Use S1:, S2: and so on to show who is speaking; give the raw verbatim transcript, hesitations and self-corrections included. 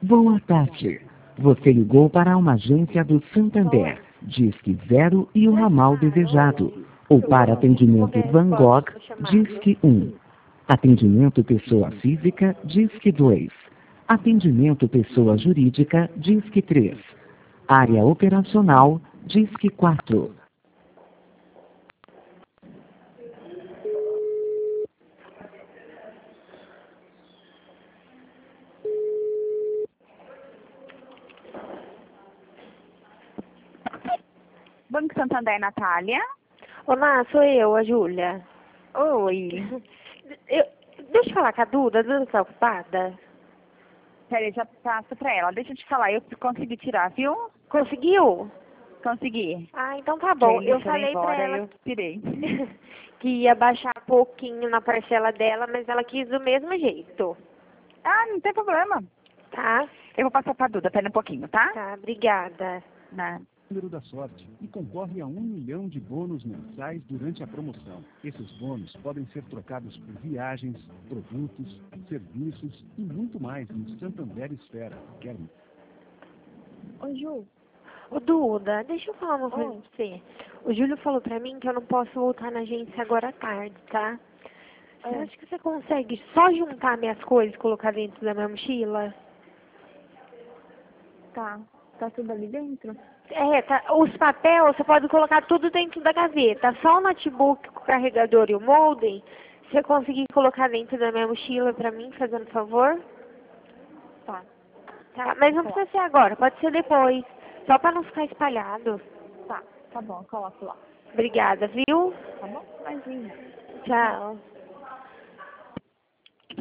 S1: Boa tarde. Você ligou para uma agência do Santander. Disque zero e o ramal desejado. Ou para atendimento Van Gogh, Disque um. Atendimento pessoa física, Disque dois. Atendimento pessoa jurídica, Disque três. Área operacional, Disque quatro.
S2: Banco Santander, Natália.
S3: Olá, sou eu, a Júlia.
S2: Oi.
S3: Eu, deixa eu falar com a Duda, a Duda tá ocupada?
S2: Peraí, já passo pra ela. Deixa eu te falar, eu consegui tirar, viu?
S3: Conseguiu?
S2: Consegui.
S3: Ah, então tá bom.
S2: Quem
S3: Eu
S2: deixou ela
S3: falei
S2: embora,
S3: pra ela
S2: eu tirei.
S3: que ia baixar pouquinho na parcela dela, mas ela quis do mesmo jeito.
S2: Ah, não tem problema.
S3: Tá?
S2: Eu vou passar pra Duda, pera um pouquinho, tá?
S3: Tá, obrigada.
S2: Na...
S4: Número da sorte e concorre a um milhão de bônus mensais durante a promoção. Esses bônus podem ser trocados por viagens, produtos, serviços e muito mais no Santander Esfera. Quer...
S3: Ô, Ju. Ô, Duda, deixa eu falar uma coisa pra você. O Júlio falou pra mim que eu não posso voltar na agência agora à tarde, tá? Você acha que você consegue só juntar minhas coisas e colocar dentro da minha mochila?
S5: Tá. Tá tudo ali dentro?
S3: É, tá, os papéis você pode colocar tudo dentro da gaveta. Só o notebook, o carregador e o modem, você conseguir colocar dentro da minha mochila pra mim, fazendo favor?
S5: Tá.
S3: Tá, mas não precisa ser agora, pode ser depois. Só pra não ficar espalhado.
S5: Tá. Tá bom, coloco lá.
S3: Obrigada, viu?
S5: Tá bom? Imagina.
S3: Tchau.